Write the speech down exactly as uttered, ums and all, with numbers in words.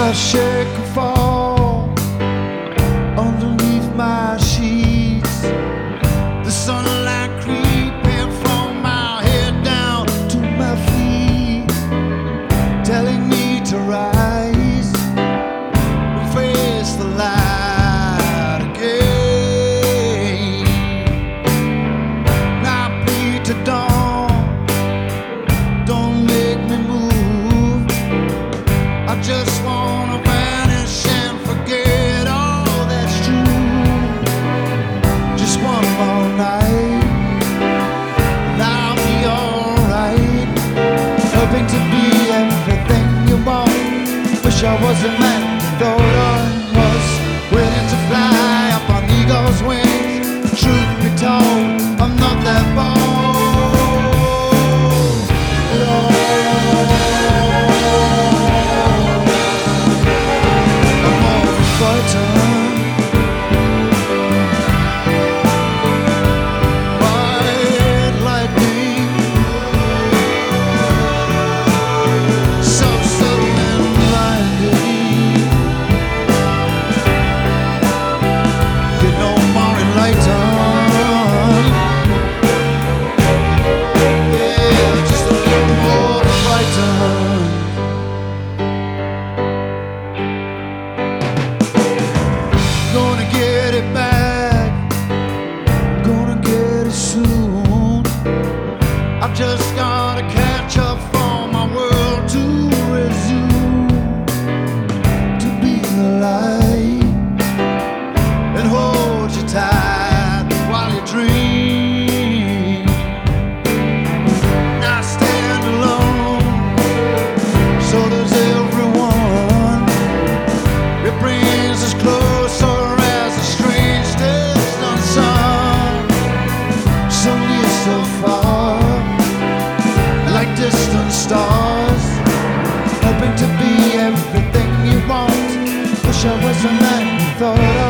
I shake and fall underneath my sheets. The sunlight creeping from my head down to my feet, telling me to rise and face the light again. Now I plead to dawn, don't make me move. I just wanna vanish and forget all that's true. Just one more night and I'll be alright. Hoping to be everything you want. Wish I was a man, thought I was willing to fly up on eagle's wings. Truth be told, I'm not that bold. I've just gotta catch up for my world to resume, to be the light and hold you tight while you dream. Now stand alone, so does everyone. It brings us closer as a strange distant sun, so near, so far, like distant stars, hoping to be everything you want. Wish I was a man who thought I